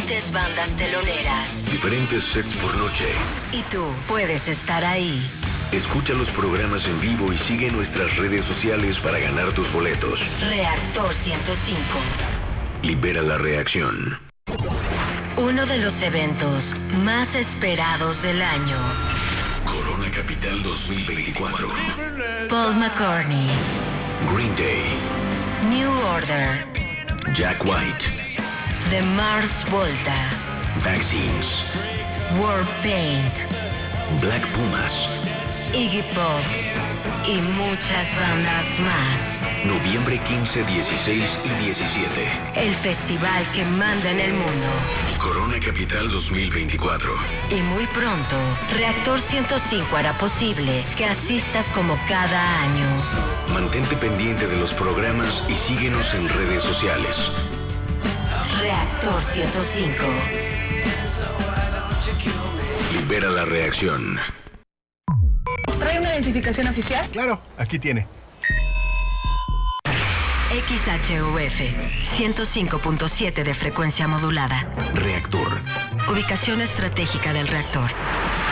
diferentes bandas teloneras. Diferentes sets por noche. Y tú puedes estar ahí. Escucha los programas en vivo y sigue nuestras redes sociales para ganar tus boletos. Reactor 105. Libera la reacción. Uno de los eventos más esperados del año. Corona Capital 2024. Paul McCartney. Green Day. New Order. Jack White. The Mars Volta. Vaccines. Warpaint. Black Pumas. Iggy Pop. Y muchas bandas más. Noviembre 15, 16 y 17. El festival que manda en el mundo. Corona Capital 2024. Y muy pronto, Reactor 105 hará posible que asistas como cada año. Mantente pendiente de los programas y síguenos en redes sociales. Reactor 105. Libera la reacción. ¿Trae una identificación oficial? Claro, aquí tiene. XHUF 105.7 de frecuencia modulada. Reactor. Ubicación estratégica del reactor.